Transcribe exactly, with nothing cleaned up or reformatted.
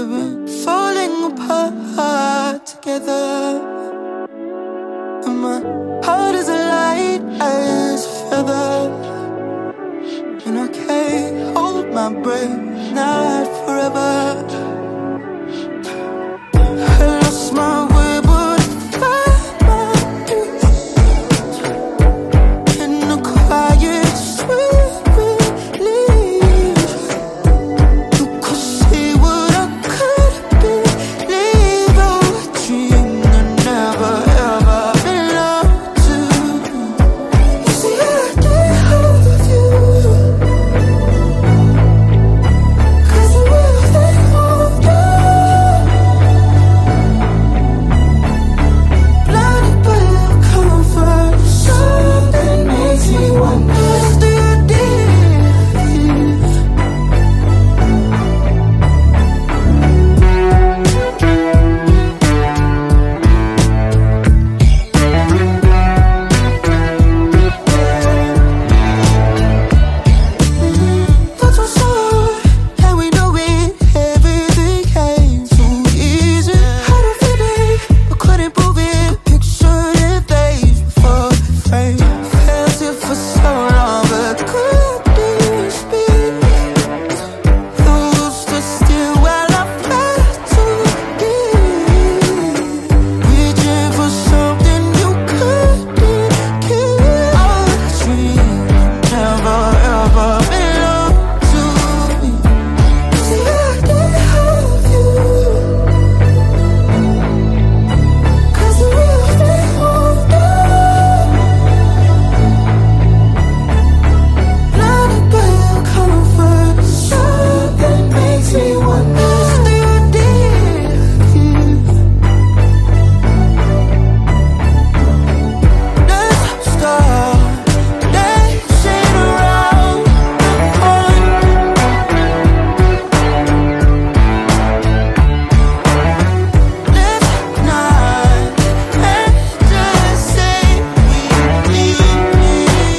we've been falling apart together, and my heart is a light as a feather, and I can't hold my breath, not forever. I lost my way, but I find my peace in the quiet, sweet relief. You could see what I could be, leave a dream that never ever belonged to me. You see, I can't hold you, 'cause the real thing won't go. Blinded by your comfort, something makes me wonder, do you dare? That's what's up, and we know it. Everything came too easy. Had a feeling, but couldn't prove it. Pictured it fades before the frame. Felt it for so long, but couldn't speak. Used to steal while I felt too deep. Reaching for something you couldn't keep. All the dreams never ever belonged to me. See, I can't hold you, 'cause the real thing won't go. Blinded by your comfort, something makes me wonder, do you dare? Let's start dancing around the point. Let's not and just say we need it.